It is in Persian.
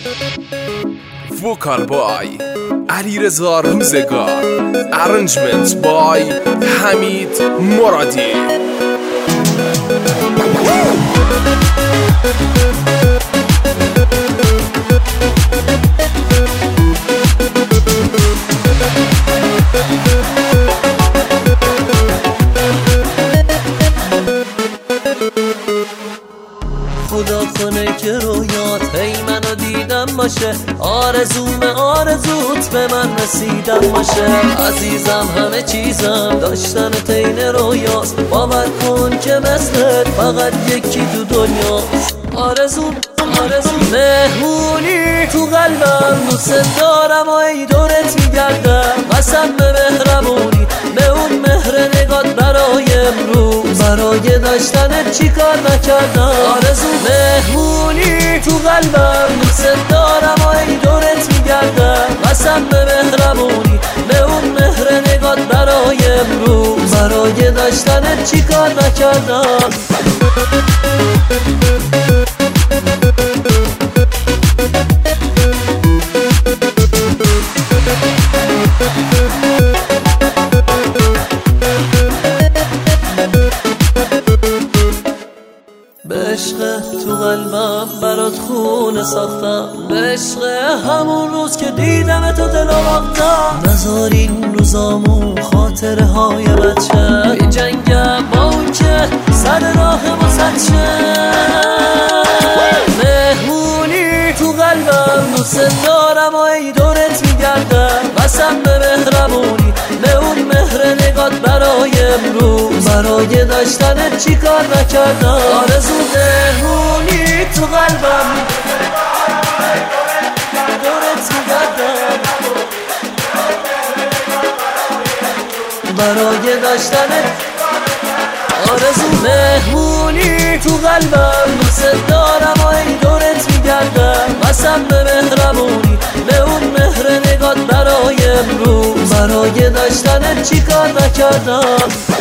وکال بای علیرضا روزگار، ارنجمنت بای حمید مرادی. خدا کنه که رویات هی منو دیدم باشه، آرزوت به من رسیدم باشه. عزیزم همه چیزم داشتن تین رویاست، باور کن که مثلت فقط یکی تو دنیاست. آرزو مهمونی تو قلبم، دوست دارم و ای دورت میگردم. قسم به مهربونی به اون مهر نگات برای امروز، برای داشتنت چی کار نکردم. آرزو مهمونی تو قلبم، دوست دارم و ای دورت میگردم. قسم به مهربونی به اون مهر نگات برای امروز، برای داشتنت چی کار نکردم. به عشق تو قلبم برات خونه ساختم، به عشق همون روز که دیدم تو دل آوردم. نذار این روزامو خاطره های بچه، بی جنگم با اون که سر راه واسط شه. مهمونی تو قلبم، دوست دارم و ای دورت میگردم. قسم به مهربونی به اون مهر نگات برای امروز، برای داشتنت چی کار نکردم. آرزو مهمونی تو قلبم، دورت میگردم. برای داشتنت آرزو مهمونی تو قلبم، دوست دارم و ای دورت میگردم. قسم به مهربونی به اون مهر نگات برای امروز، برای داشتنت چی کار نکردم.